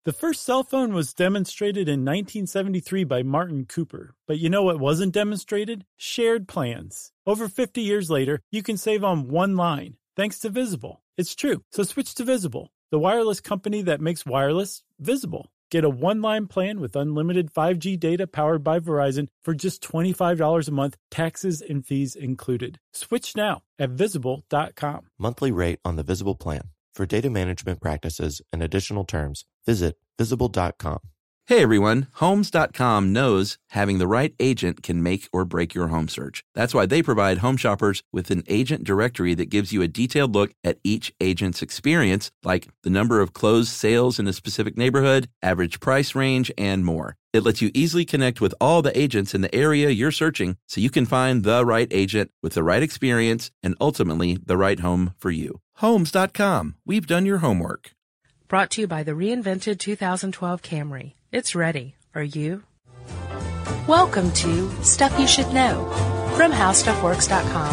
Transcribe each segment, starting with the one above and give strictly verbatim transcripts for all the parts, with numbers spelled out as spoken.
The first cell phone was demonstrated in nineteen seventy-three by Martin Cooper. But you know what wasn't demonstrated? Shared plans. Over fifty years later, you can save on one line, thanks to Visible. It's true, so switch to Visible, the wireless company that makes wireless visible. Get a one-line plan with unlimited five G data powered by Verizon for just twenty-five dollars a month, taxes and fees included. Switch now at visible dot com. Monthly rate on the Visible plan. For data management practices and additional terms, visit visible dot com. Hey everyone, Homes dot com knows having the right agent can make or break your home search. That's why they provide home shoppers with an agent directory that gives you a detailed look at each agent's experience, like the number of closed sales in a specific neighborhood, average price range, and more. It lets you easily connect with all the agents in the area you're searching so you can find the right agent with the right experience and ultimately the right home for you. Homes dot com. We've done your homework. Brought to you by the reinvented two thousand twelve Camry. It's ready. Are you? Welcome to Stuff You Should Know from how stuff works dot com.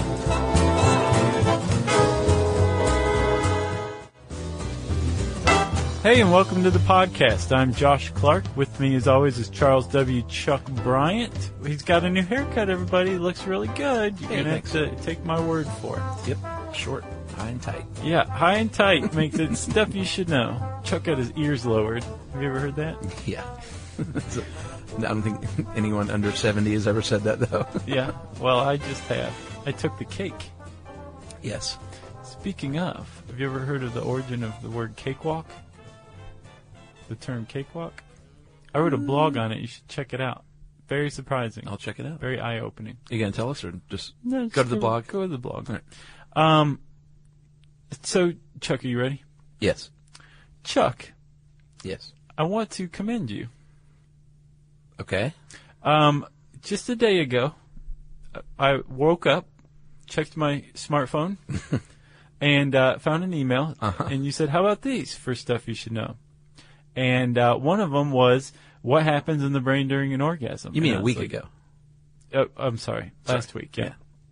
Hey, and welcome to the podcast. I'm Josh Clark. With me, as always, is Charles W. Chuck Bryant. He's got a new haircut, everybody. It looks really good. You're Hey, going to have to take my word for it. Yep. Short, high and tight. Yeah, high and tight makes it stuff you should know. Chuck got his ears lowered. Have you ever heard that? Yeah. I don't think anyone under seventy has ever said that, though. Yeah, well, I just have. I took the cake. Yes. Speaking of, have you ever heard of the origin of the word cakewalk? The term cakewalk? I wrote a blog on it. You should check it out. Very surprising. I'll check it out. Very eye-opening. You going to tell us or just No, go to the go, blog? Go to the blog. All right. Um, so, Chuck, are you ready? Yes. Chuck, Yes. I want to commend you. Okay. Um, just a day ago, I woke up, checked my smartphone, and uh, found an email, Uh-huh. and you said, how about these for stuff you should know? And uh, one of them was, what happens in the brain during an orgasm? You mean And I a was week like, ago? Oh, I'm sorry, last Sorry. week, yeah.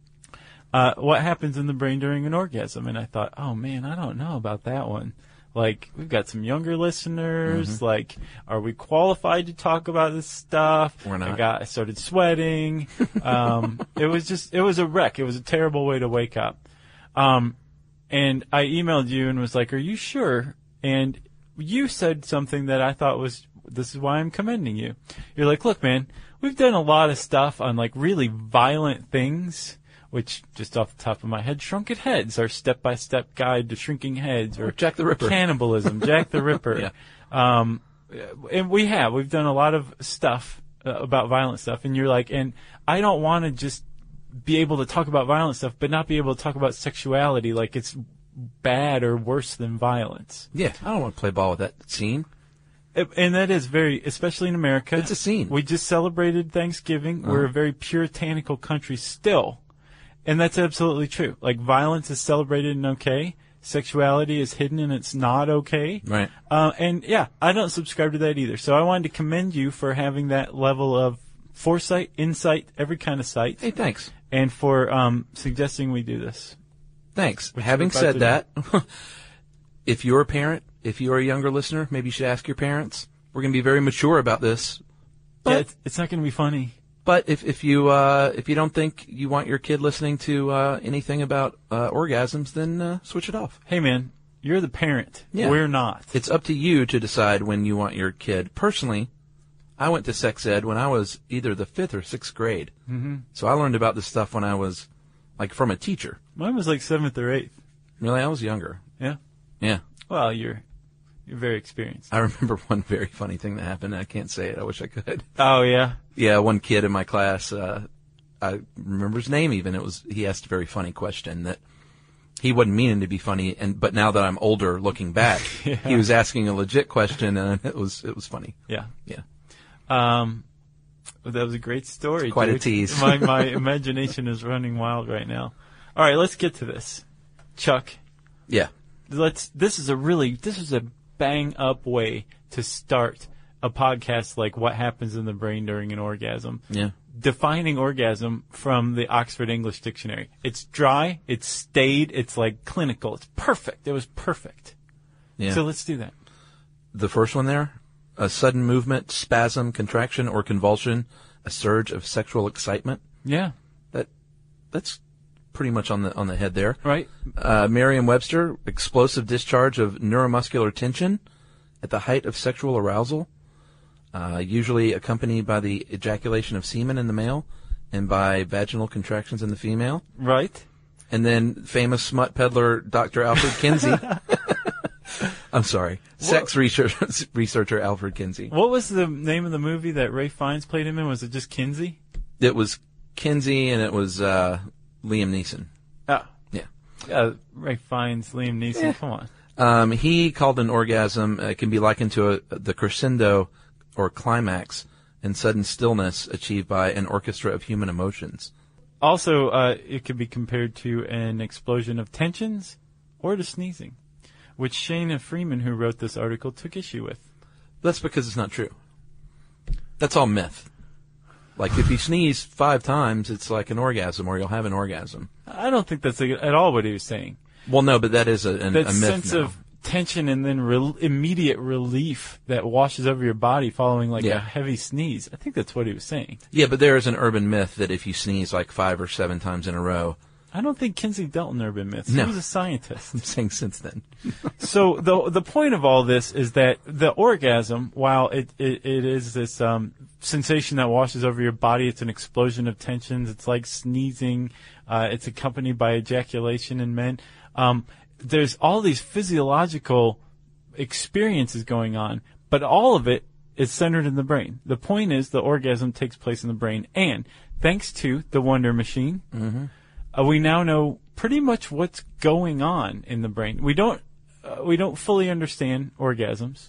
Uh, what happens in the brain during an orgasm? And I thought, oh man, I don't know about that one. Like, we've got some younger listeners. Mm-hmm. Like, are we qualified to talk about this stuff? We're not. I got, I started sweating. Um, it was just, it was a wreck. It was a terrible way to wake up. Um, and I emailed you and was like, are you sure? And you said something that I thought was, this is why I'm commending you. You're like, look, man, we've done a lot of stuff on like really violent things, which just off the top of my head, Shrunken Heads, our step-by-step guide to shrinking heads, or Or Jack the Ripper. cannibalism, Jack the Ripper. Yeah. Um, and we have, we've done a lot of stuff uh, about violent stuff. And you're like, and I don't want to just be able to talk about violent stuff, but not be able to talk about sexuality like it's bad or worse than violence. Yeah. I don't want to play ball with that scene. And that is very, especially in America. It's a scene. We just celebrated Thanksgiving. Uh-huh. We're a very puritanical country still. And that's absolutely true. Like, violence is celebrated and okay. Sexuality is hidden and it's not okay. Right. Uh, and, yeah, I don't subscribe to that either. So I wanted to commend you for having that level of foresight, insight, every kind of sight. Hey, thanks. And for um, suggesting we do this. Thanks. Which Having we're about said to that, if you're a parent, if you're a younger listener, maybe you should ask your parents. We're going to be very mature about this. But, yeah, it's, it's not going to be funny. But if, if you uh, if you don't think you want your kid listening to uh, anything about uh, orgasms, then uh, switch it off. Hey, man, you're the parent. Yeah. We're not. It's up to you to decide when you want your kid. Personally, I went to sex ed when I was either the fifth or sixth grade. Mm-hmm. So I learned about this stuff when I was, like, from a teacher. Mine was like seventh or eighth. Really, I was younger. Yeah? Yeah. Well, you're you're very experienced. I remember one very funny thing that happened. I can't say it. I wish I could. Oh, yeah? Yeah, one kid in my class, uh, I remember his name even. It was, he asked a very funny question that he wasn't meaning to be funny, and but now that I'm older, looking back, Yeah. he was asking a legit question, and it was it was funny. Yeah. Yeah. Um, that was a great story. Quite dude. a tease. my my imagination is running wild right now. All right, let's get to this. Chuck, Yeah. let's. This is a really this is a bang up way to start a podcast like What Happens in the Brain During an Orgasm. Yeah. Defining orgasm from the Oxford English Dictionary. It's dry, it's staid, it's like clinical. It's perfect. It was perfect. Yeah. So let's do that. The first one there, a sudden movement, spasm, contraction, or convulsion, a surge of sexual excitement. Yeah. That that's pretty much on the on the head there. Right. Uh, Merriam-Webster, explosive discharge of neuromuscular tension at the height of sexual arousal, uh, usually accompanied by the ejaculation of semen in the male and by vaginal contractions in the female. Right. And then famous smut peddler Doctor Alfred Kinsey. I'm sorry. Sex researcher, researcher Alfred Kinsey. What was the name of the movie that Ray Fiennes played him in? Was it just Kinsey? It was Kinsey and it was uh, Liam Neeson. Oh. Yeah. Uh, Ray Fiennes, Liam Neeson, Yeah. come on. Um, he called an orgasm, uh, can be likened to a, the crescendo or climax and sudden stillness achieved by an orchestra of human emotions. Also, uh, it could be compared to an explosion of tensions or to sneezing, which Shana Freeman, who wrote this article, took issue with. That's because it's not true. That's all myth. Like, if you sneeze five times, it's like an orgasm, or you'll have an orgasm. I don't think that's at all what he was saying. Well, no, but that is a, an, That a myth sense now. of tension and then re- immediate relief that washes over your body following like Yeah. a heavy sneeze. I think that's what he was saying. Yeah, but there is an urban myth that if you sneeze like five or seven times in a row, I don't think Kinsey dealt in urban myths. No. He was a scientist. I'm saying since then. So the the point of all this is that the orgasm, while it it, it is this um, sensation that washes over your body, it's an explosion of tensions. It's like sneezing. Uh, it's accompanied by ejaculation in men. Um, there's all these physiological experiences going on, but all of it is centered in the brain. The point is the orgasm takes place in the brain, and thanks to the Wonder Machine, Mm-hmm. uh, we now know pretty much what's going on in the brain. We don't uh, we don't fully understand orgasms,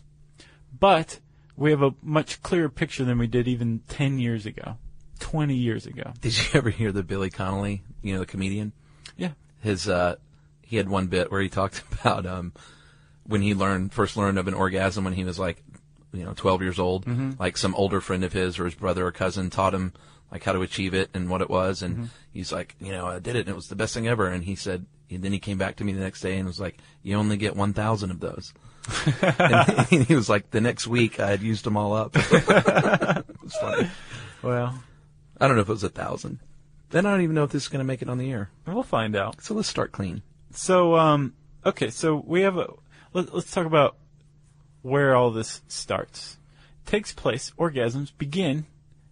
but we have a much clearer picture than we did even ten years ago, twenty years ago. Did you ever hear the Billy Connolly, you know, the comedian? Yeah. His, uh, he had one bit where he talked about, um, when he learned, first learned of an orgasm when he was like, you know, twelve years old, Mm-hmm. like some older friend of his or his brother or cousin taught him like how to achieve it and what it was. And Mm-hmm. he's like, you know, I did it and it was the best thing ever. And he said, and then he came back to me the next day and was like, you only get one thousand of those. And he, he was like, the next week I had used them all up. It was funny. Well, I don't know if it was a thousand. Then I don't even know if this is going to make it on the air. we'll find out. So let's start clean. So, um, okay, so we have a, let, let's talk about where all this starts. Takes place, orgasms begin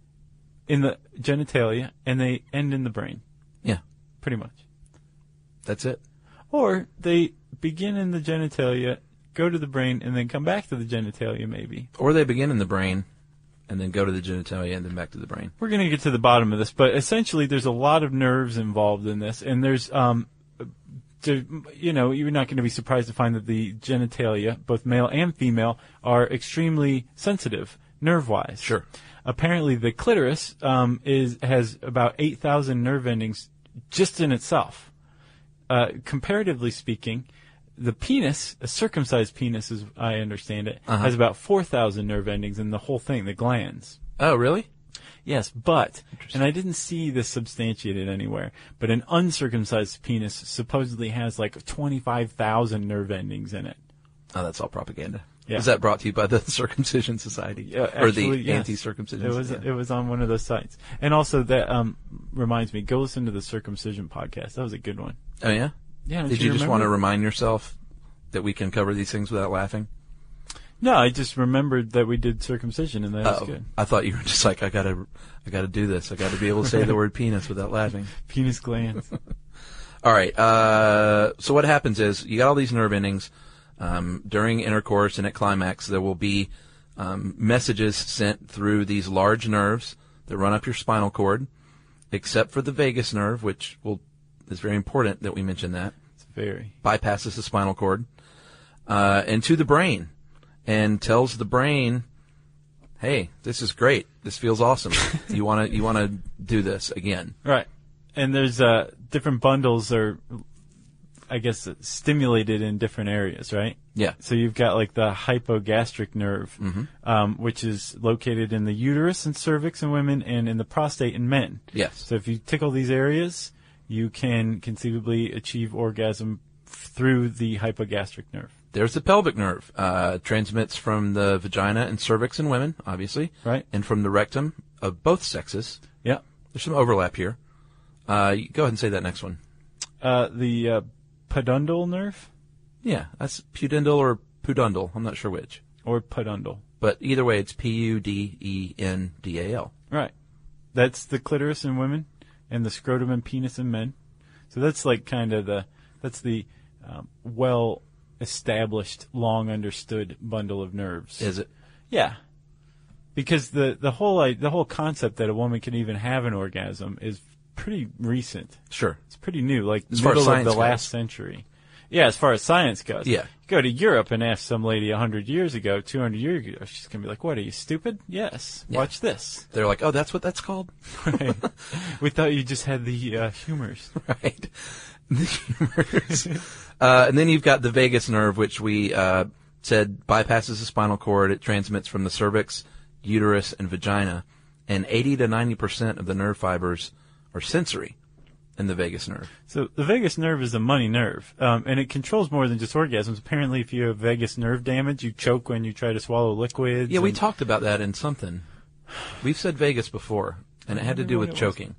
in the genitalia and they end in the brain, Yeah, pretty much. that's it. Or they begin in the genitalia, go to the brain, and then come back to the genitalia maybe. Or they begin in the brain and then go to the genitalia and then back to the brain. We're going to get to the bottom of this, but essentially there's a lot of nerves involved in this, and there's, um, there, you know, you're not going to be surprised to find that the genitalia, both male and female, are extremely sensitive nerve-wise. Sure. Apparently, the clitoris um, is has about eight thousand nerve endings just in itself. Uh, comparatively speaking, the penis, a circumcised penis, as I understand it, Uh-huh. has about four thousand nerve endings in the whole thing, the glands. Oh, really? Yes, but, and I didn't see this substantiated anywhere, but an uncircumcised penis supposedly has like twenty-five thousand nerve endings in it. Oh, that's all propaganda. Yeah. Was that brought to you by the Circumcision Society? Yeah, or the actually, yes. Anti-Circumcision It was Society? it was on one of those sites, and also that um, reminds me, go listen to the circumcision podcast. That was a good one. Oh, yeah? Yeah. don't Did you, just remember? want to remind yourself that we can cover these things without laughing? No, I just remembered that we did circumcision, and that was Oh, good. I thought you were just like, I gotta, I gotta do this. I gotta be able to say the word penis without laughing. Penis glands. All right. Uh, so what happens is you got all these nerve endings. Um, during intercourse and at climax, there will be um, messages sent through these large nerves that run up your spinal cord, except for the vagus nerve, which will is very important that we mention that. It's very. Bypasses the spinal cord, uh, and to the brain, and tells the brain, "Hey, this is great. This feels awesome. you want to you want to do this again." Right. And there's uh, different bundles are, I guess, stimulated in different areas, right? Yeah. So you've got like the hypogastric nerve, Mm-hmm. um, which is located in the uterus and cervix in women and in the prostate in men. Yes. So if you tickle these areas, you can conceivably achieve orgasm f- through the hypogastric nerve. There's the pelvic nerve. Uh, transmits from the vagina and cervix in women, obviously. Right. And from the rectum of both sexes. Yeah. There's some overlap here. Uh, you go ahead and say that next one. Uh, the uh, pudendal nerve? Yeah, that's pudendal or pudendal. I'm not sure which. Or pudendal. But either way, it's P U D E N D A L. Right. That's the clitoris in women and the scrotum and penis in men. So that's like kind of the, that's the um, well-established, long-understood bundle of nerves. Is it? Yeah. Because the, the whole like, the whole concept that a woman can even have an orgasm is pretty recent. Sure. It's pretty new, like As far as middle of science the goes. last century. Yeah, as far as science goes. Yeah. You go to Europe and ask some lady one hundred years ago, two hundred years ago, she's going to be like, what, are you stupid? Yes. Yeah. Watch this. They're like, oh, that's what that's called? Right. We thought you just had the uh, humors. Right. The humors. uh, and then you've got the vagus nerve, which we uh, said bypasses the spinal cord. It transmits from the cervix, uterus, and vagina. And eighty to ninety percent of the nerve fibers are sensory in the vagus nerve. So the vagus nerve is a money nerve, um, and it controls more than just orgasms. Apparently, if you have vagus nerve damage, you choke when you try to swallow liquids. Yeah, we and- talked about that in something. We've said vagus before, and it had to wonder do what with it was. choking.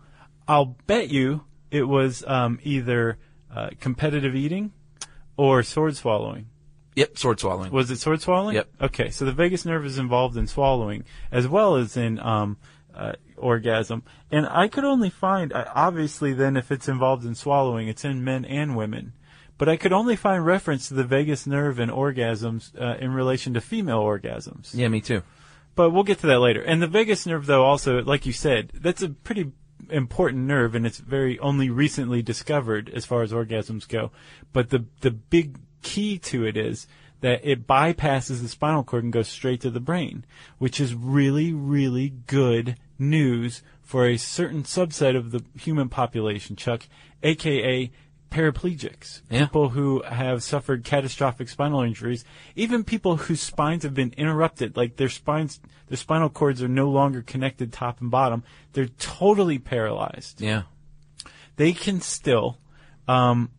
I'll bet you it was um, either uh, competitive eating or sword swallowing. Yep, sword swallowing. Was it sword swallowing? Yep. Okay, so the vagus nerve is involved in swallowing as well as in um, uh, orgasm. And I could only find, uh, obviously then if it's involved in swallowing, it's in men and women. But I could only find reference to the vagus nerve and orgasms uh, in relation to female orgasms. Yeah, me too. But we'll get to that later. And the vagus nerve, though, also, like you said, that's a pretty important nerve, and it's very only recently discovered as far as orgasms go. But the the big key to it is that it bypasses the spinal cord and goes straight to the brain, which is really, really good news for a certain subset of the human population, Chuck, a k a paraplegics, Yeah. people who have suffered catastrophic spinal injuries, even people whose spines have been interrupted, like their spines, their spinal cords are no longer connected top and bottom. They're totally paralyzed. Yeah. They can still um,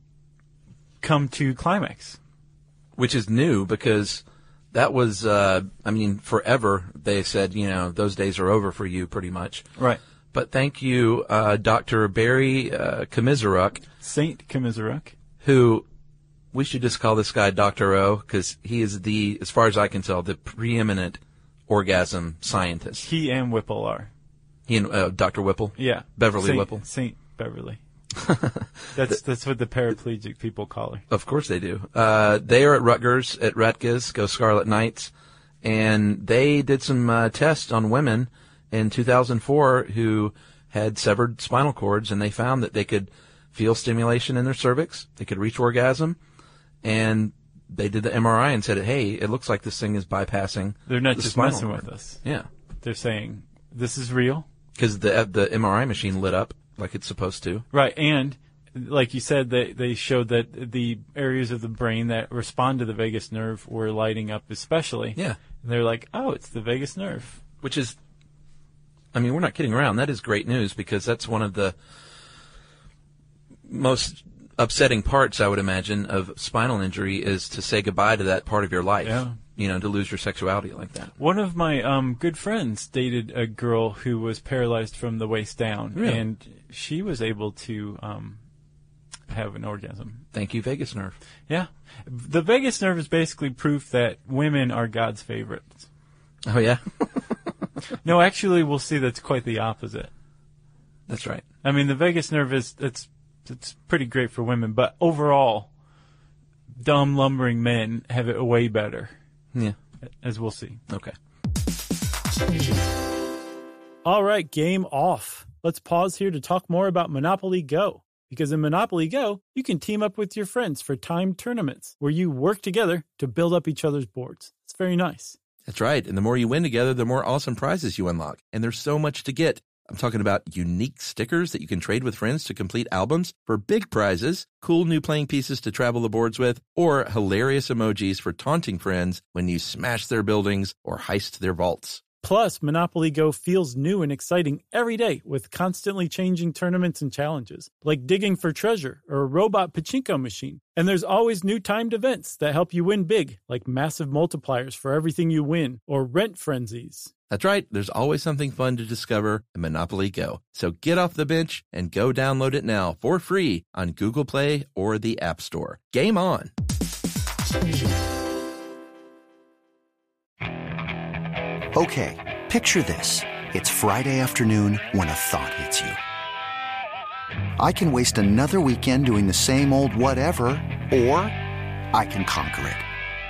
come to climax. Which is new because that was, uh, I mean, forever they said, you know, those days are over for you pretty much. Right. But thank you, uh, Doctor Barry uh, Komisaruk, Saint Komisaruk. who we should just call this guy Doctor O because he is the, as far as I can tell, the preeminent orgasm scientist. He and Whipple are. He and uh, Doctor Whipple? Yeah. Beverly Saint, Whipple? Saint Beverly. That's that's what the paraplegic people call her. Of course they do. Uh, they are at Rutgers, at Rutgers, go Scarlet Knights, and they did some uh, tests on women in two thousand four who had severed spinal cords, and they found that they could feel stimulation in their cervix, they could reach orgasm, and they did the M R I and said, hey, it looks like this thing is bypassing They're not the just spinal messing cord. with us. Yeah, They're saying, this is real. because the, the M R I machine lit up like it's supposed to. Right, and like you said, they they showed that the areas of the brain that respond to the vagus nerve were lighting up especially. Yeah. And they're like, oh, it's the vagus nerve. Which is, I mean, we're not kidding around. That is great news because that's one of the most upsetting parts, I would imagine, of spinal injury is to say goodbye to that part of your life. Yeah. You know, to lose your sexuality like that. One of my um, good friends dated a girl who was paralyzed from the waist down, Really? and she was able to um, have an orgasm. Thank you, vagus nerve. Yeah. The vagus nerve is basically proof that women are God's favorites. Oh, yeah? No, actually, we'll see that's quite the opposite. That's right. I mean, the vagus nerve is it's it's pretty great for women, but overall, dumb, lumbering men have it way better, Yeah. as we'll see. Okay. All right, game off. Let's pause here to talk more about Monopoly Go. Because in Monopoly Go, you can team up with your friends for timed tournaments where you work together to build up each other's boards. It's very nice. That's right. And the more you win together, the more awesome prizes you unlock. And there's so much to get. I'm talking about unique stickers that you can trade with friends to complete albums for big prizes, cool new playing pieces to travel the boards with, or hilarious emojis for taunting friends when you smash their buildings or heist their vaults. Plus, Monopoly Go feels new and exciting every day with constantly changing tournaments and challenges, like digging for treasure or a robot pachinko machine. And there's always new timed events that help you win big, like massive multipliers for everything you win or rent frenzies. That's right. There's always something fun to discover in Monopoly Go. So get off the bench and go download it now for free on Google Play or the App Store. Game on. Okay, picture this. It's Friday afternoon when a thought hits you. I can waste another weekend doing the same old whatever, or I can conquer it.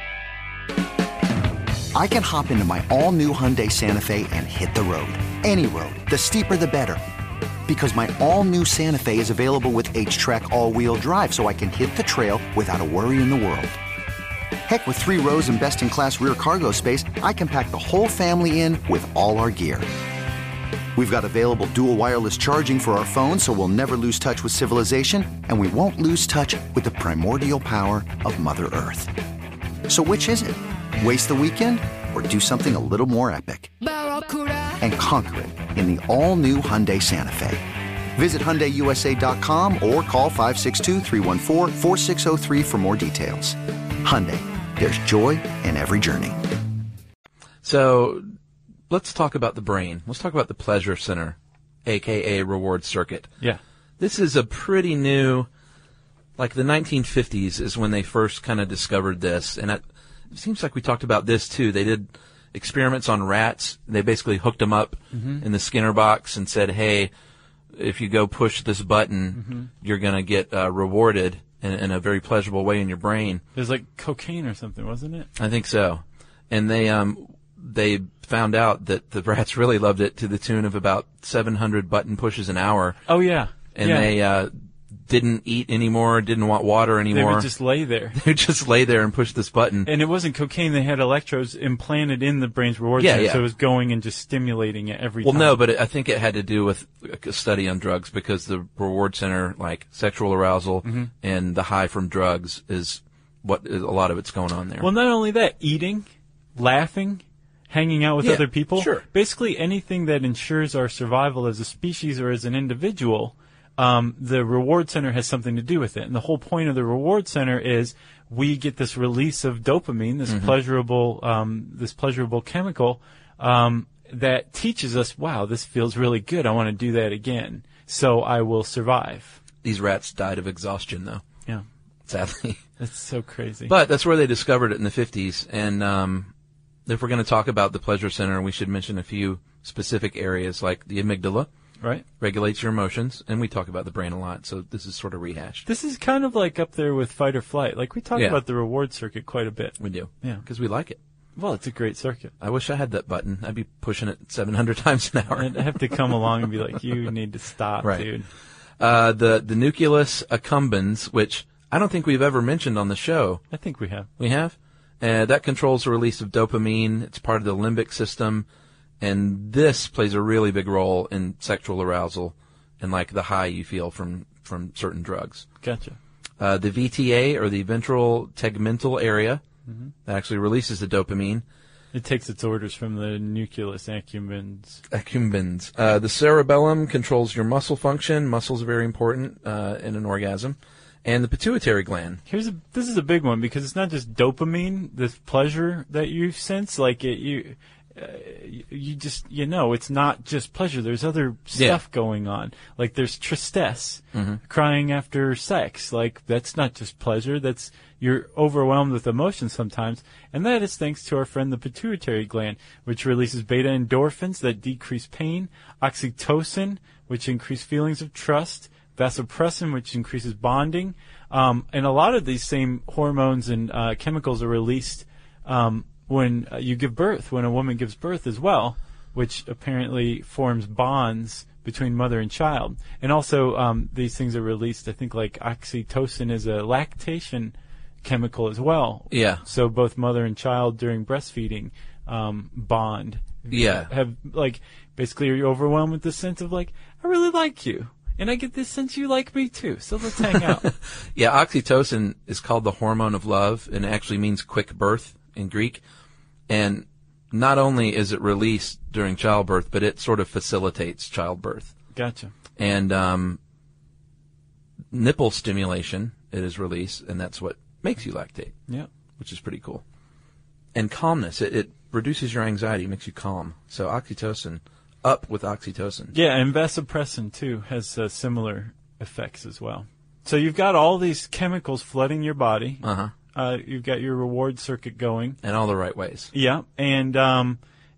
I can hop into my all-new Hyundai Santa Fe and hit the road. Any road. The steeper, the better. Because my all-new Santa Fe is available with H-Track all-wheel drive, so I can hit the trail without a worry in the world. Heck, with three rows and best-in-class rear cargo space, I can pack the whole family in with all our gear. We've got available dual wireless charging for our phones, so we'll never lose touch with civilization, and we won't lose touch with the primordial power of Mother Earth. So which is it? Waste the weekend or do something a little more epic? And conquer it in the all-new Hyundai Santa Fe. Visit Hyundai U S A dot com or call five six two, three one four, four six zero three for more details. Hyundai, there's joy in every journey. So let's talk about the brain. Let's talk about the pleasure center, a k a reward circuit. Yeah. This is a pretty new, like the nineteen fifties is when they first kind of discovered this. And it seems like we talked about this too. They did experiments on rats. They basically hooked them up mm-hmm. in the Skinner box and said, hey, if you go push this button, mm-hmm. you're going to get uh, rewarded in, in a very pleasurable way in your brain. It was like cocaine or something, wasn't it? I think so. And they um they found out that the rats really loved it to the tune of about seven hundred button pushes an hour. Oh, yeah. And yeah. they uh, didn't eat anymore, didn't want water anymore. They would just lay there. They would just lay there and push this button. And it wasn't cocaine. They had electrodes implanted in the brain's reward yeah, center, yeah. so it was going and just stimulating it every well, time. Well, no, but it, I think it had to do with a study on drugs because the reward center, like sexual arousal mm-hmm. and the high from drugs, is what is, a lot of it's going on there. Well, not only that, eating, laughing, hanging out with yeah, other people. Sure. Basically anything that ensures our survival as a species or as an individual, um, the reward center has something to do with it. And the whole point of the reward center is we get this release of dopamine, this mm-hmm. pleasurable, um, this pleasurable chemical, um, that teaches us, wow, this feels really good. I want to do that again. So I will survive. These rats died of exhaustion, though. Yeah. Sadly. That's so crazy. But that's where they discovered it in the fifties. And um, if we're going to talk about the pleasure center, we should mention a few specific areas like the amygdala. Right. Regulates your emotions. And we talk about the brain a lot, so this is sort of rehashed. This is kind of like up there with fight or flight. Like we talk yeah. about the reward circuit quite a bit. We do. Yeah. Because we like it. Well, it's a great circuit. I wish I had that button. I'd be pushing it seven hundred times an hour. I'd have to come along and be like, you need to stop, right. dude. Uh, the, the nucleus accumbens, which I don't think we've ever mentioned on the show. I think we have. We have? Uh, that controls the release of dopamine. It's part of the limbic system. And this plays a really big role in sexual arousal and like the high you feel from, from certain drugs. Gotcha. Uh, the V T A, or the ventral tegmental area, mm-hmm. that actually releases the dopamine. It takes its orders from the nucleus accumbens. Accumbens. Uh, the cerebellum controls your muscle function. Muscles are very important uh, in an orgasm. And the pituitary gland. Here's a, this is a big one because it's not just dopamine, this pleasure that you sense. Like it, you, uh, you just, you know, it's not just pleasure. There's other stuff yeah. going on. Like there's tristesse, mm-hmm. crying after sex. Like that's not just pleasure. That's, you're overwhelmed with emotion sometimes. And that is thanks to our friend the pituitary gland, which releases beta endorphins that decrease pain, oxytocin, which increase feelings of trust, vasopressin, which increases bonding. Um, and a lot of these same hormones and uh, chemicals are released um, when uh, you give birth, when a woman gives birth as well, which apparently forms bonds between mother and child. And also um, these things are released, I think like oxytocin is a lactation chemical as well. Yeah. So both mother and child during breastfeeding um, bond. Yeah. Have, like, basically you're overwhelmed with this sense of like, I really like you. And I get this sense you like me too, so let's hang out. Yeah, oxytocin is called the hormone of love, and it actually means quick birth in Greek. And not only is it released during childbirth, but it sort of facilitates childbirth. Gotcha. And um, nipple stimulation, it is released, and that's what makes you lactate. Yeah. Which is pretty cool. And calmness, it, it reduces your anxiety, makes you calm. So oxytocin, up with oxytocin. Yeah, and vasopressin, too, has uh, similar effects as well. So you've got all these chemicals flooding your body. Uh-huh. Uh, you've got your reward circuit going. In all the right ways. Yeah, and um,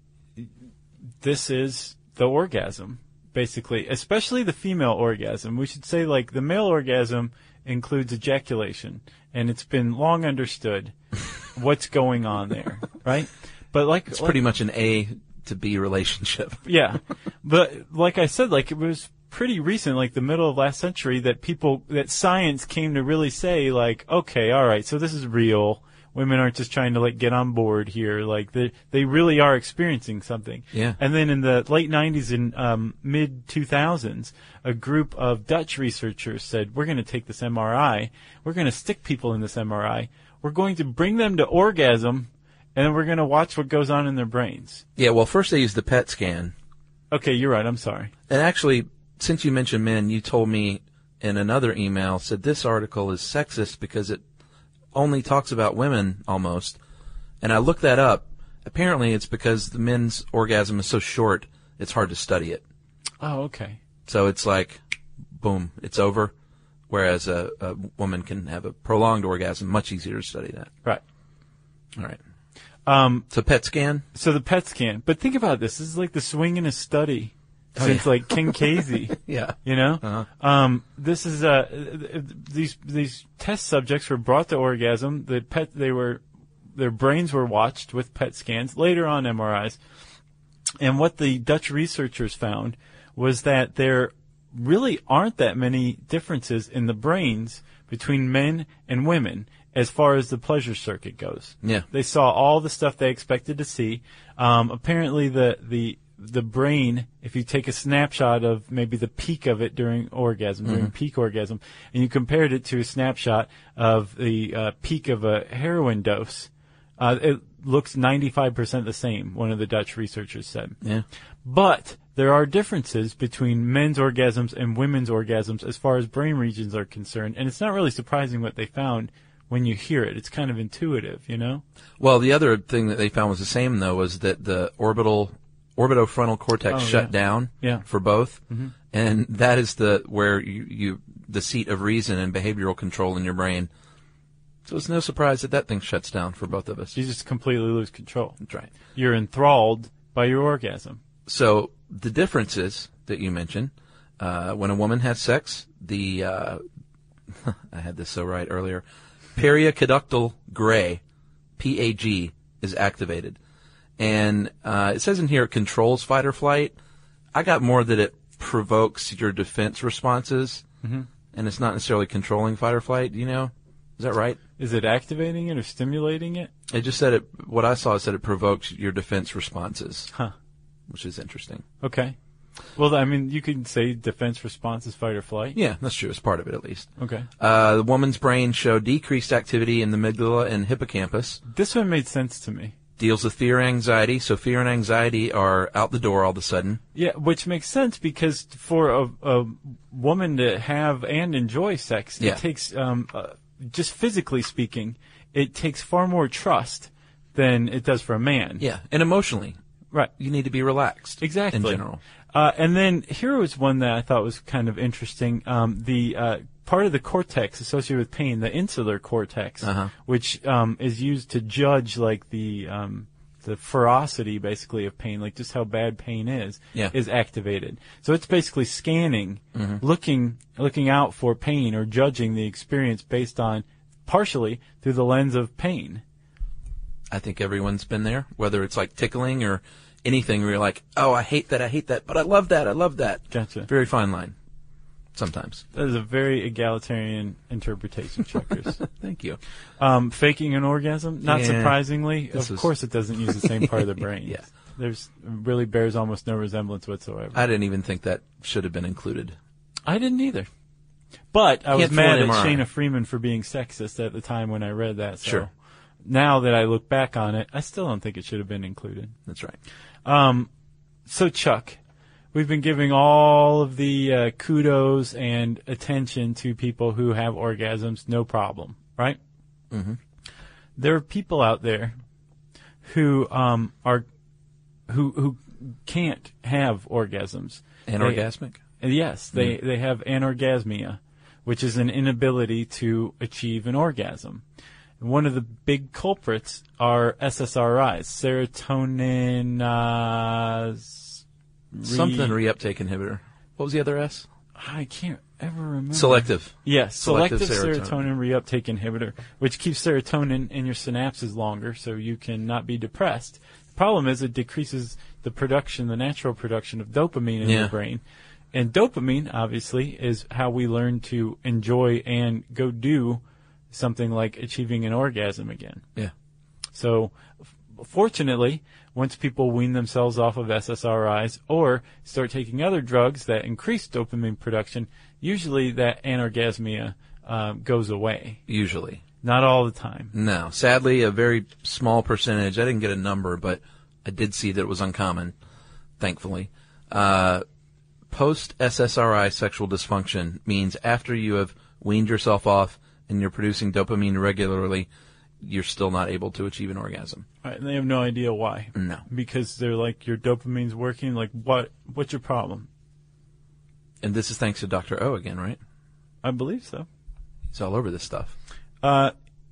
this is the orgasm, basically, especially the female orgasm. We should say, like, the male orgasm includes ejaculation, and it's been long understood what's going on there, right? But like It's like, pretty much an A to B relationship. Yeah, but like I said, like it was pretty recent, like the middle of last century, that people, that science came to really say, like, okay, all right, so this is real. Women aren't just trying to like get on board here. Like they they really are experiencing something. Yeah. And then in the late nineties and um, mid two thousands, a group of Dutch researchers said, we're going to take this M R I, we're going to stick people in this M R I, we're going to bring them to orgasm, and then we're going to watch what goes on in their brains. Yeah, well, first they used the P E T scan. Okay, you're right. I'm sorry. And actually, since you mentioned men, you told me in another email, said this article is sexist because it only talks about women almost. And I looked that up. Apparently it's because the men's orgasm is so short, it's hard to study it. Oh, okay. So it's like, boom, it's over. Whereas a, a woman can have a prolonged orgasm, much easier to study that. Right. All right. Um, so P E T scan? So the P E T scan. But think about this. This is like the swingingest study Oh, since yeah. like King Casey. Yeah. You know? Uh-huh. Um, this is, uh, these, these test subjects were brought to orgasm. The P E T, they were, their brains were watched with P E T scans, later on M R Is. And what the Dutch researchers found was that there really aren't that many differences in the brains between men and women as far as the pleasure circuit goes. Yeah. They saw all the stuff they expected to see. Um, apparently the, the, the brain, if you take a snapshot of maybe the peak of it during orgasm, during Mm-hmm. peak orgasm, and you compared it to a snapshot of the uh, peak of a heroin dose, uh, it looks ninety-five percent the same, one of the Dutch researchers said. Yeah. But there are differences between men's orgasms and women's orgasms as far as brain regions are concerned, and it's not really surprising what they found when you hear it. It's kind of intuitive, you know? Well, the other thing that they found was the same, though, was that the orbital orbitofrontal cortex Oh, shut yeah. down Yeah. for both, Mm-hmm. and that is the where you, you the seat of reason and behavioral control in your brain. So it's no surprise that that thing shuts down for both of us. You just completely lose control. That's right. You're enthralled by your orgasm. So the differences that you mentioned, uh, when a woman has sex, the uh, I had this so right earlier, periaqueductal gray, P A G, is activated. And uh, it says in here it controls fight or flight. I got more that it provokes your defense responses, Mm-hmm. and it's not necessarily controlling fight or flight. Do you know? Is that right? Is it activating it or stimulating it? It just said it. What I saw said it provokes your defense responses, Huh. which is interesting. Okay. Well, I mean, you could say defense response is fight or flight. Yeah, that's true. It's part of it, at least. Okay. Uh, the woman's brain showed decreased activity in the amygdala and hippocampus. This one made sense to me. Deals with fear and anxiety, so fear and anxiety are out the door all of a sudden. Yeah, which makes sense because for a, a woman to have and enjoy sex, Yeah. it takes, um, uh, just physically speaking, it takes far more trust than it does for a man. Yeah, and emotionally, Right. you need to be relaxed. Exactly. In general. Uh, and then here was one that I thought was kind of interesting. Um, the uh, part of the cortex associated with pain, the insular cortex, Uh-huh. which um, is used to judge like the um, the ferocity, basically, of pain, like just how bad pain is, Yeah. is activated. So it's basically scanning, Mm-hmm. looking looking out for pain or judging the experience based on partially through the lens of pain. I think everyone's been there, whether it's like tickling or anything where you're like, oh, I hate that, I hate that, but I love that, I love that. Gotcha. Very fine line. Sometimes. That is a very egalitarian interpretation, Chuckers. Thank you. Um, faking an orgasm, not Yeah. surprisingly, This of was- course it doesn't use the same part of the brain. Yeah. There's really bears almost no resemblance whatsoever. I didn't even think that should have been included. I didn't either. But I was Can't fool mad an at M R I. Shayna Freeman for being sexist at the time when I read that. So, Sure. now that I look back on it, I still don't think it should have been included. That's right. Um, so Chuck, we've been giving all of the uh, kudos and attention to people who have orgasms, no problem, right? Mm-hmm. There are people out there who um, are who who can't have orgasms. Anorgasmic? They, yes, they, Mm. they have anorgasmia, which is an inability to achieve an orgasm. One of the big culprits are S S R Is, serotonin, uh, re- Something reuptake inhibitor. What was the other S? I can't ever remember. Selective. Yes, selective, Selective serotonin. serotonin. reuptake inhibitor, which keeps serotonin in your synapses longer so you can not be depressed. The problem is it decreases the production, the natural production of dopamine in Yeah. your brain. And dopamine, obviously, is how we learn to enjoy and go do something like achieving an orgasm again. Yeah. So, f- fortunately, once people wean themselves off of S S R Is or start taking other drugs that increase dopamine production, usually that anorgasmia um, goes away. Usually. Not all the time. No. Sadly, a very small percentage. I didn't get a number, but I did see that it was uncommon, thankfully. Uh, Post-S S R I sexual dysfunction means after you have weaned yourself off and you're producing dopamine regularly, you're still not able to achieve an orgasm. Right, and they have no idea why. No. Because they're like, your dopamine's working. Like, what? What's your problem? And this is thanks to Doctor O again, right? I believe so. He's all over this stuff. Uh,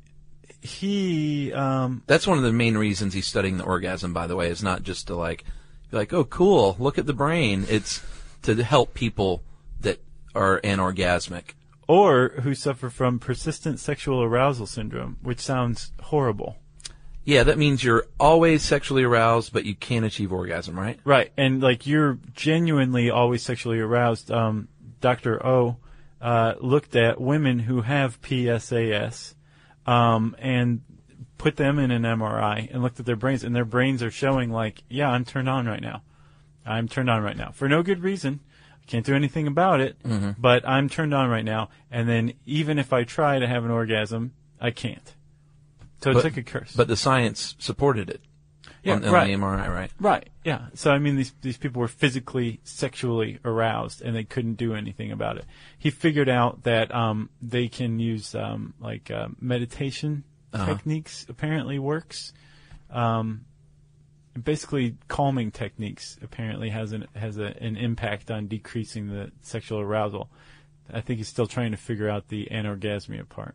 he, um, That's one of the main reasons he's studying the orgasm, by the way, is not just to like, be like, oh, cool, look at the brain. It's to help people that are anorgasmic. or who suffer from persistent sexual arousal syndrome, which sounds horrible. Yeah, that means you're always sexually aroused, but you can't achieve orgasm, right? Right, and like you're genuinely always sexually aroused. Um, Doctor O uh, looked at women who have P S A S um, and put them in an M R I and looked at their brains, and their brains are showing like, yeah, I'm turned on right now. I'm turned on right now for no good reason. I can't do anything about it, Mm-hmm. but I'm turned on right now. And then even if I try to have an orgasm, I can't. So it's But- like a curse. But the science supported it Yeah, on, on right. the M R I, right? Right, yeah. So, I mean, these these people were physically, sexually aroused, and they couldn't do anything about it. He figured out that um, they can use, um, like, uh, meditation Uh-huh. techniques, apparently works. Um, basically, calming techniques apparently has an, has a, an impact on decreasing the sexual arousal. I think he's still trying to figure out the anorgasmia part.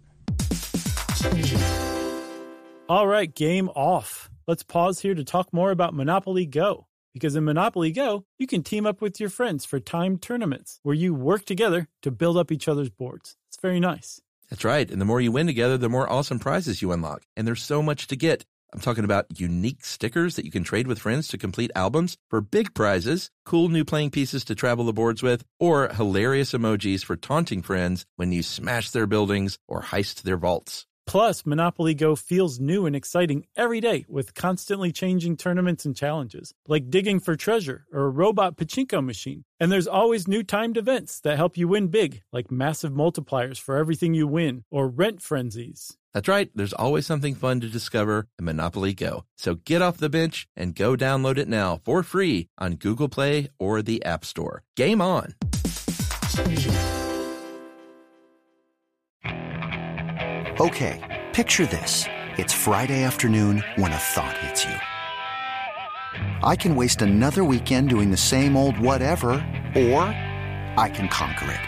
All right, game off. Let's pause here to talk more about Monopoly Go. Because in Monopoly Go, you can team up with your friends for timed tournaments where you work together to build up each other's boards. It's very nice. That's right. And the more you win together, the more awesome prizes you unlock. And there's so much to get. I'm talking about unique stickers that you can trade with friends to complete albums for big prizes, cool new playing pieces to travel the boards with, or hilarious emojis for taunting friends when you smash their buildings or heist their vaults. Plus, Monopoly Go feels new and exciting every day with constantly changing tournaments and challenges, like digging for treasure or a robot pachinko machine. And there's always new timed events that help you win big, like massive multipliers for everything you win or rent frenzies. That's right. There's always something fun to discover in Monopoly Go. So get off the bench and go download it now for free on Google Play or the App Store. Game on. Okay, picture this. It's Friday afternoon when a thought hits you. I can waste another weekend doing the same old whatever, or I can conquer it.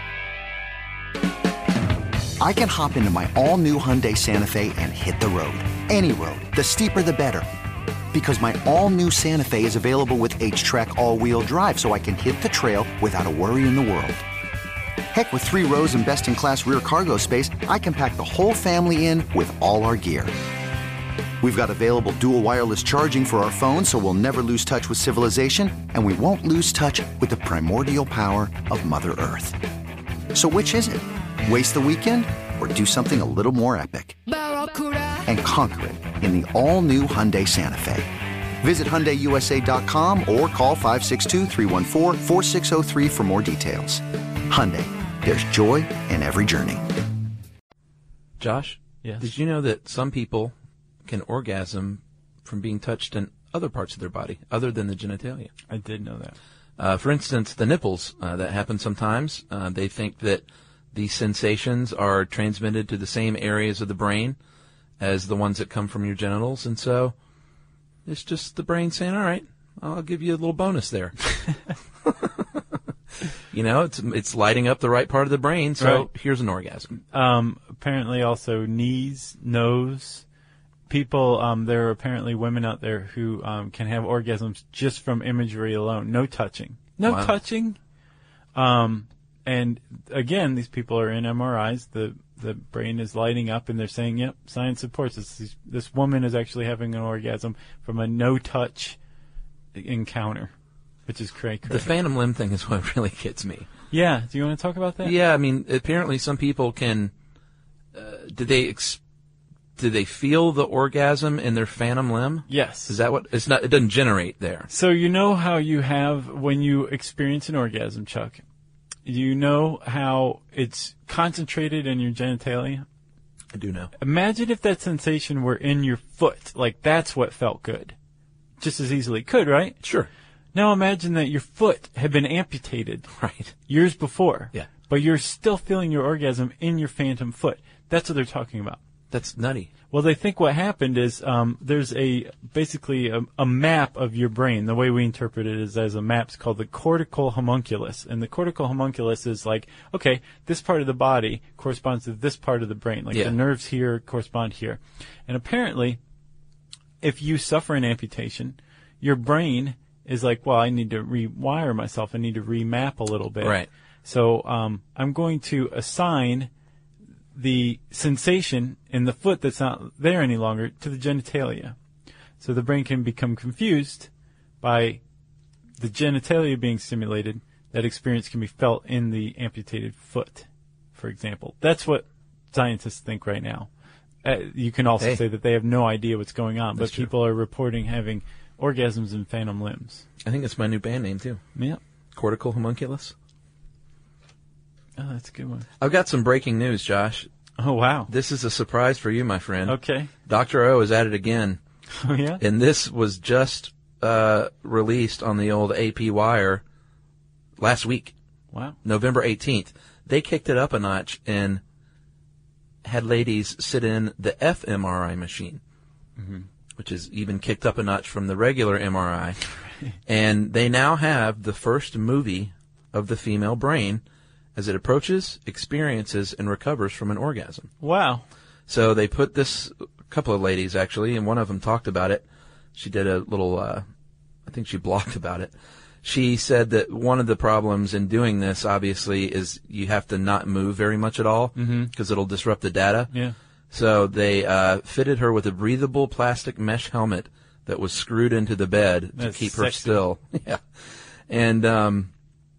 I can hop into my all-new Hyundai Santa Fe and hit the road. Any road. The steeper the better. Because my all-new Santa Fe is available with H-Track all-wheel drive, so I can hit the trail without a worry in the world. Heck, with three rows and best-in-class rear cargo space, I can pack the whole family in with all our gear. We've got available dual wireless charging for our phones, so we'll never lose touch with civilization, and we won't lose touch with the primordial power of Mother Earth. So which is it? Waste the weekend or do something a little more epic? And conquer it in the all-new Hyundai Santa Fe. Visit Hyundai U S A dot com or call five six two, three one four, four six zero three for more details. Hyundai, there's joy in every journey. Josh, Yes. did you know that some people can orgasm from being touched in other parts of their body other than the genitalia. I did know that. Uh, for instance, the nipples, uh, that happen sometimes. Uh, they think that these sensations are transmitted to the same areas of the brain as the ones that come from your genitals, and so it's just the brain saying, all right, I'll give you a little bonus there. You know, it's it's lighting up the right part of the brain, so Right. here's an orgasm. Um, apparently also knees, nose. People, um, there are apparently women out there who um, can have orgasms just from imagery alone. No touching. No Wow. touching. Um, and again, these people are in M R Is. The the brain is lighting up, and they're saying, yep, science supports this. This, this woman is actually having an orgasm from a no-touch encounter, which is cray cray. The phantom limb thing is what really gets me. Yeah. Do you want to talk about that? Yeah, I mean, apparently some people can. Uh, did they ex- did they feel the orgasm in their phantom limb? Yes. Is that what? It's not. It doesn't generate there. So you know how you have when you experience an orgasm, Chuck. You know how it's concentrated in your genitalia. I do know. Imagine if that sensation were in your foot. Like that's what felt good. Just as easily could, right? Sure. Now imagine that your foot had been amputated Right. years before. Yeah. But you're still feeling your orgasm in your phantom foot. That's what they're talking about. That's nutty. Well, they think what happened is um, there's a basically a, a map of your brain. The way we interpret it is as a map. It's called the cortical homunculus. And the cortical homunculus is like, okay, this part of the body corresponds to this part of the brain. Like Yeah. the nerves here correspond here. And apparently, if you suffer an amputation, your brain is like, well, I need to rewire myself. I need to remap a little bit. Right. So um, I'm going to assign the sensation in the foot that's not there any longer to the genitalia. So the brain can become confused by the genitalia being stimulated. That experience can be felt in the amputated foot, for example. That's what scientists think right now. Uh, you can also Hey. say that they have no idea what's going on, That's but true. people are reporting having orgasms in phantom limbs. I think it's my new band name too. Yeah. Cortical homunculus. Oh, that's a good one. I've got some breaking news, Josh. Oh, wow. This is a surprise for you, my friend. Okay. Doctor O is at it again, Oh, yeah? and this was just uh, released on the old A P Wire last week, Wow. November eighteenth. They kicked it up a notch and had ladies sit in the fMRI machine, Mm-hmm. which is even kicked up a notch from the regular M R I. And they now have the first movie of the female brain as it approaches, experiences, and recovers from an orgasm. Wow. So they put this, a couple of ladies actually, and one of them talked about it. She did a little, uh, I think she blogged about it. She said that one of the problems in doing this, obviously, is you have to not move very much at all because it'll disrupt the data. Yeah. So they uh, fitted her with a breathable plastic mesh helmet that was screwed into the bed to That's keep her sexy. still. Yeah. And um,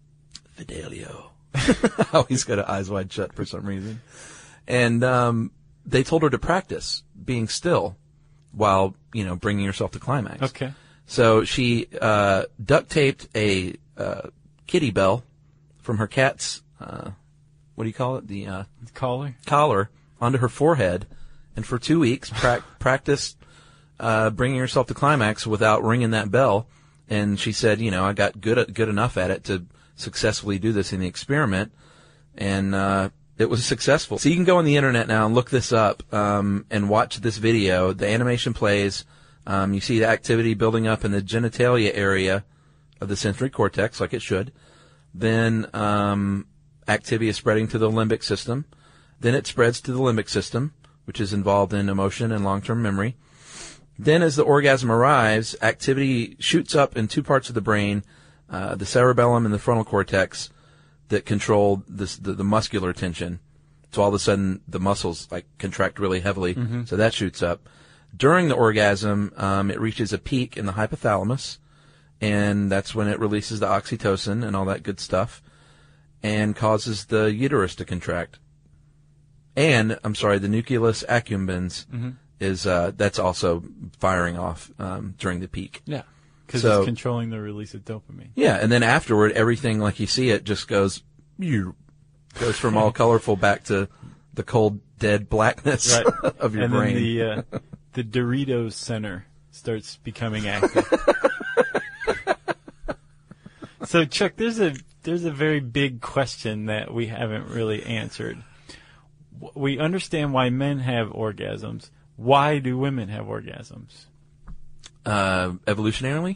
Fidelio. Always got her eyes wide shut for some reason. And um, they told her to practice being still while, you know, bringing herself to climax. Okay. So she uh, duct taped a uh, kitty bell from her cat's, uh, what do you call it? The uh, Caller? collar onto her forehead, and for two weeks pra- practiced uh, bringing herself to climax without ringing that bell. And she said, you know, I got good good enough at it to successfully do this in the experiment, and uh, it was successful. So you can go on the internet now and look this up um, and watch this video. The animation plays. Um, you see the activity building up in the genitalia area of the sensory cortex, like it should. Then um, activity is spreading to the limbic system. Then it spreads to the limbic system, which is involved in emotion and long-term memory. Then as the orgasm arrives, activity shoots up in two parts of the brain, uh, the cerebellum and the frontal cortex, that control this, the, the muscular tension. So all of a sudden the muscles like contract really heavily, mm-hmm. so that shoots up. During the orgasm, um, it reaches a peak in the hypothalamus, and that's when it releases the oxytocin and all that good stuff, and causes the uterus to contract. And, I'm sorry, the nucleus accumbens Mm-hmm. is, uh, that's also firing off, um, during the peak. Yeah. Because So- it's controlling the release of dopamine. Yeah, and then afterward, everything like you see it just goes, you goes from all colorful back to the cold, dead blackness Right. of your and brain. then the, uh, the Doritos Center starts becoming active. So, Chuck, there's a there's a very big question that we haven't really answered. We understand why men have orgasms. Why do women have orgasms? Uh, evolutionarily?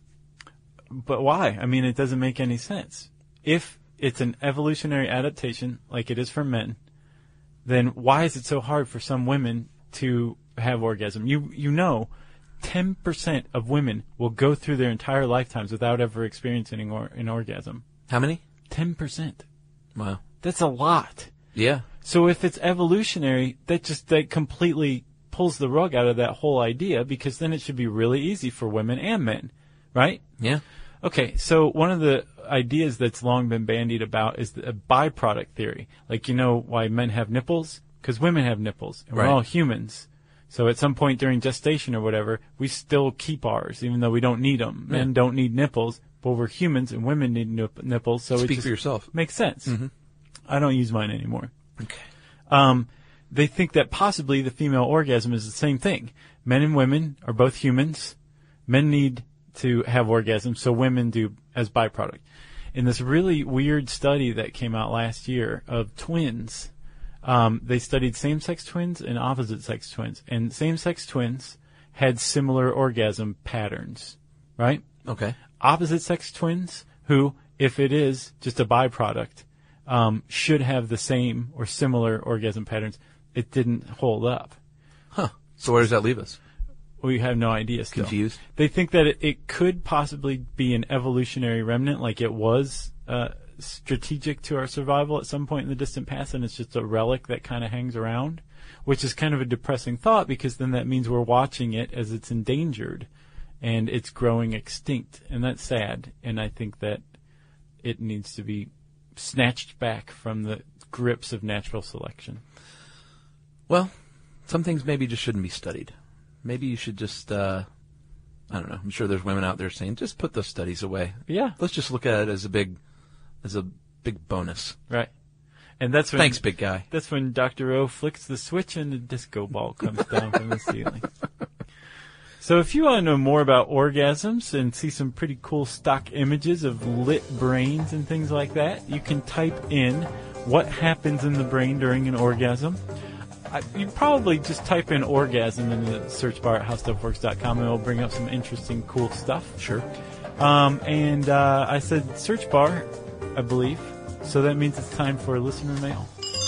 But why? I mean, it doesn't make any sense. If it's an evolutionary adaptation, like it is for men, then why is it so hard for some women to have orgasm? You you know, ten percent of women will go through their entire lifetimes without ever experiencing or, an orgasm. How many? ten percent. Wow. That's a lot. Yeah. So if it's evolutionary, that just that completely pulls the rug out of that whole idea, because then it should be really easy for women and men, right? Yeah. Okay, so one of the ideas that's long been bandied about is the byproduct theory. Like, you know why men have nipples? Because women have nipples, and Right. we're all humans. So at some point during gestation or whatever, we still keep ours, even though we don't need them. Yeah. Men don't need nipples, but we're humans, and women need nip- nipples. So it Speak just for yourself. makes sense. Mm-hmm. I don't use mine anymore. Okay. Um, they think that possibly the female orgasm is the same thing. Men and women are both humans. Men need to have orgasms, so women do as byproduct. In this really weird study that came out last year of twins, um, they studied same-sex twins and opposite-sex twins. And same-sex twins had similar orgasm patterns, right? Okay. Opposite-sex twins, who, if it is just a byproduct, um, should have the same or similar orgasm patterns. It didn't hold up. Huh. So where does that leave us? We have no idea still. Confused? They think that it, it could possibly be an evolutionary remnant, like it was uh, strategic to our survival at some point in the distant past, and it's just a relic that kind of hangs around, which is kind of a depressing thought, because then that means we're watching it as it's endangered and it's growing extinct, and that's sad. And I think that it needs to be snatched back from the grips of natural selection. Well, some things maybe just shouldn't be studied. Maybe you should just, uh, I don't know, I'm sure there's women out there saying, just put those studies away. Yeah. Let's just look at it as a big, as a big bonus. Right. And that's when, Thanks, big guy. That's when Doctor O flicks the switch and the disco ball comes down from the ceiling. So if you want to know more about orgasms and see some pretty cool stock images of lit brains and things like that, you can type in what happens in the brain during an orgasm. I, you probably just type in orgasm in the search bar at how stuff works dot com and it'll bring up some interesting, cool stuff. Sure. Um, and uh, I said search bar, I believe. So that means it's time for listener mail.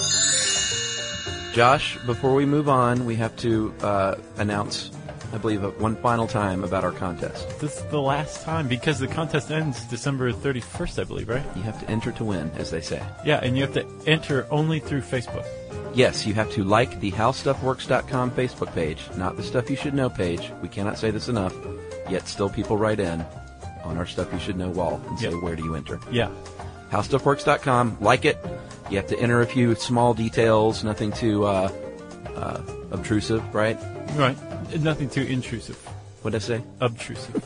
Josh, before we move on, we have to uh, announce, I believe, one final time about our contest. This is the last time, because the contest ends December thirty-first, I believe, right? You have to enter to win, as they say. Yeah, and you have to enter only through Facebook. Yes, you have to like the how stuff works dot com Facebook page, not the Stuff You Should Know page. We cannot say this enough, yet still people write in on our Stuff You Should Know wall and say, Yep. where do you enter? Yeah. how stuff works dot com, like it. You have to enter a few small details, nothing too uh, uh, obtrusive, right? Right. Nothing too intrusive. What'd I say? Obtrusive.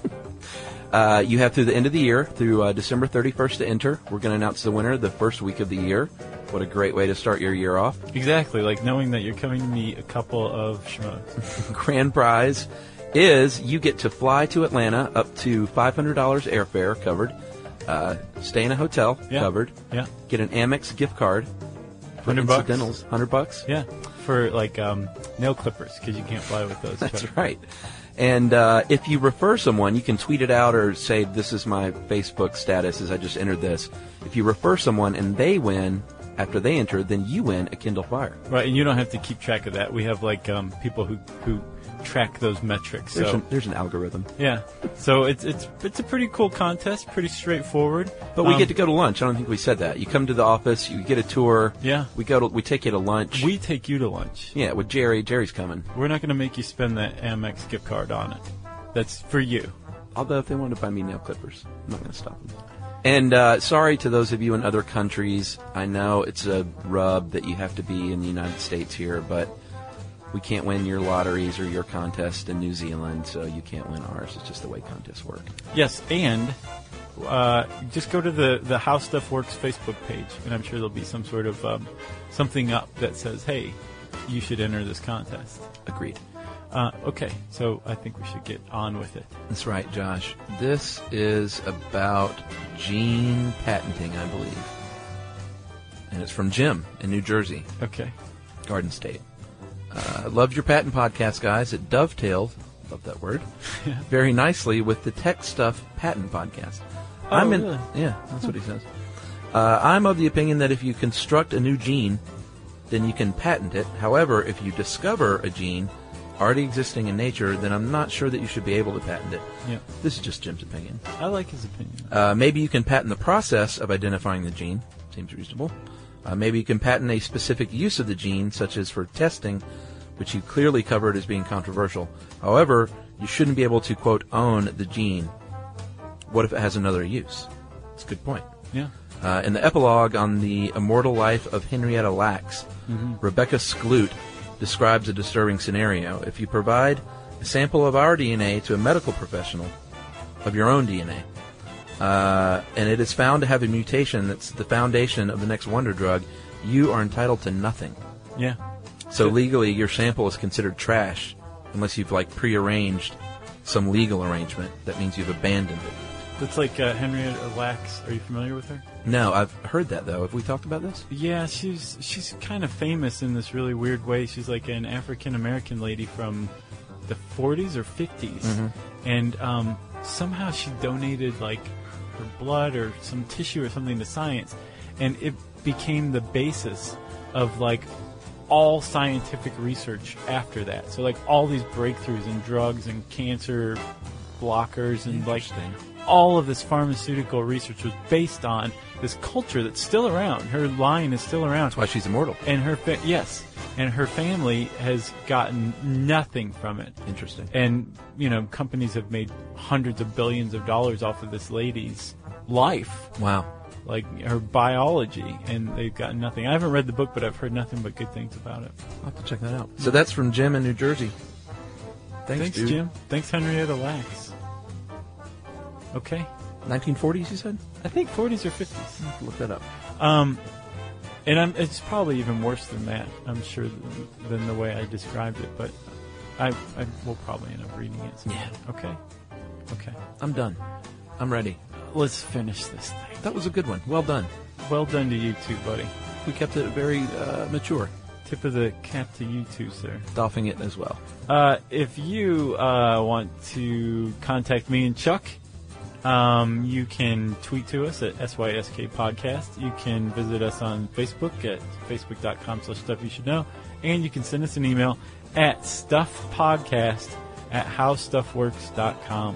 Uh, you have through the end of the year, through uh, December thirty-first to enter. We're going to announce the winner the first week of the year. What a great way to start your year off. Exactly, like knowing that you're coming to meet a couple of schmoes. Grand prize is you get to fly to Atlanta, up to five hundred dollars airfare covered, uh, stay in a hotel Yeah. covered, Yeah. get an Amex gift card for one hundred bucks. incidentals, one hundred bucks. Yeah. For like um, nail clippers, because you can't fly with those. That's Chuck. right. And uh, if you refer someone, you can tweet it out or say, this is my Facebook status as I just entered this. If you refer someone and they win after they enter, then you win a Kindle Fire. Right, and you don't have to keep track of that. We have like um, people who, who track those metrics. There's, So an, there's an algorithm. yeah, so it's it's it's a pretty cool contest, pretty straightforward. But we Um, get to go to lunch. I don't think we said that. You come to the office, you get a tour. Yeah. We go to, we take you to lunch. We take you to lunch. yeah, with Jerry. Jerry's coming. We're not going to make you spend that Amex gift card on it. That's for you. Although if they wanted to buy me nail clippers, I'm not going to stop them. And uh, sorry to those of you in other countries. I know it's a rub that you have to be in the United States here, but we can't win your lotteries or your contest in New Zealand, so you can't win ours. It's just the way contests work. Yes, and uh, just go to the, the How Stuff Works Facebook page, and I'm sure there'll be some sort of um, something up that says, hey, you should enter this contest. Agreed. Uh, okay, so I think we should get on with it. That's right, Josh. This is about gene patenting, I believe. And it's from Jim in New Jersey. Okay. Garden State. Uh, loved your patent podcast, guys. It dovetailed, love that word, Yeah. very nicely with the Tech Stuff Patent podcast. Oh, I'm in, really? Yeah, that's what he says. Uh, I'm of the opinion that if you construct a new gene, then you can patent it. However, if you discover a gene already existing in nature, then I'm not sure that you should be able to patent it. Yeah. This is just Jim's opinion. I like his opinion. Uh, maybe you can patent the process of identifying the gene. Seems reasonable. Uh, maybe you can patent a specific use of the gene, such as for testing, which you clearly covered as being controversial. However, you shouldn't be able to, quote, own the gene. What if it has another use? That's a good point. Yeah. Uh, in the epilogue on the immortal life of Henrietta Lacks, mm-hmm. Rebecca Skloot describes a disturbing scenario. If you provide a sample of our D N A to a medical professional, of your own D N A, uh, and it is found to have a mutation that's the foundation of the next wonder drug, you are entitled to nothing. Yeah. So legally, your sample is considered trash unless you've, like, prearranged some legal arrangement. That means you've abandoned it. That's like uh, Henrietta Lacks. Are you familiar with her? No, I've heard that, though. Have we talked about this? Yeah, she's she's kind of famous in this really weird way. She's like an African-American lady from the forties or fifties. Mm-hmm. And um, somehow she donated, like, her blood or some tissue or something to science. And it became the basis of, like, all scientific research after that. So, like, all these breakthroughs in drugs and cancer blockers and, like, all of this pharmaceutical research was based on this culture that's still around. Her line is still around. That's why she's immortal. And her fa- yes, and her family has gotten nothing from it. Interesting. And, you know, companies have made hundreds of billions of dollars off of this lady's life. Wow. Like her biology, and they've gotten nothing. I haven't read the book, but I've heard nothing but good things about it. I'll have to check that out. So that's from Jim in New Jersey. Thanks, Thanks dude. Jim. Thanks, Henrietta Lacks. Okay. nineteen forties, you said? I think forties or fifties. I'll have to look that up. Um, and I'm, it's probably even worse than that, I'm sure, than, than the way I described it, but I, I will probably end up reading it sometime. Yeah. Okay? Okay. I'm done. I'm ready. Let's finish this thing. That was a good one. Well done. Well done to you too, buddy. We kept it very uh, mature. Tip of the cap to you too, sir. Doffing it as well. Uh, if you uh, want to contact me and Chuck, Um, you can tweet to us at S Y S K Podcast. You can visit us on Facebook at facebook.com slash stuff you should know. And you can send us an email at stuffpodcast at howstuffworks dot com.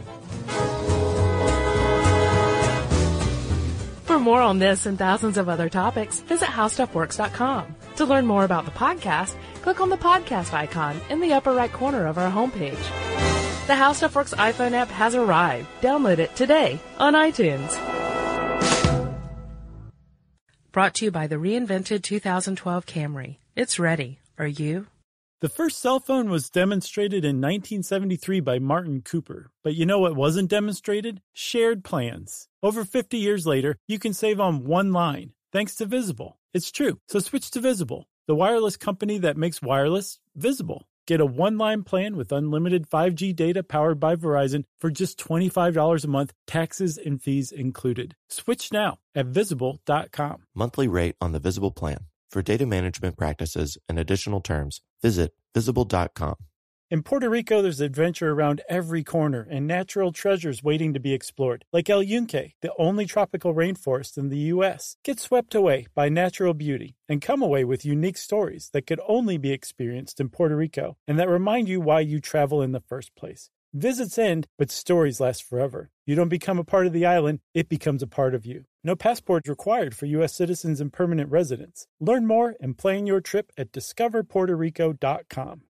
For more on this and thousands of other topics, visit how stuff works dot com. To learn more about the podcast, click on the podcast icon in the upper right corner of our homepage. The How Stuff Works iPhone app has arrived. Download it today on iTunes. Brought to you by the reinvented two thousand twelve Camry. It's ready. Are you? The first cell phone was demonstrated in nineteen seventy-three by Martin Cooper. But you know what wasn't demonstrated? Shared plans. Over fifty years later, you can save on one line, thanks to Visible. It's true. So switch to Visible, the wireless company that makes wireless visible. Get a one-line plan with unlimited five G data powered by Verizon for just twenty-five dollars a month, taxes and fees included. Switch now at visible dot com. Monthly rate on the Visible plan. For data management practices and additional terms, visit visible dot com. In Puerto Rico, there's adventure around every corner and natural treasures waiting to be explored, like El Yunque, the only tropical rainforest in the U S. Get swept away by natural beauty and come away with unique stories that could only be experienced in Puerto Rico and that remind you why you travel in the first place. Visits end, but stories last forever. You don't become a part of the island, it becomes a part of you. No passport required for U S citizens and permanent residents. Learn more and plan your trip at discover puerto rico dot com.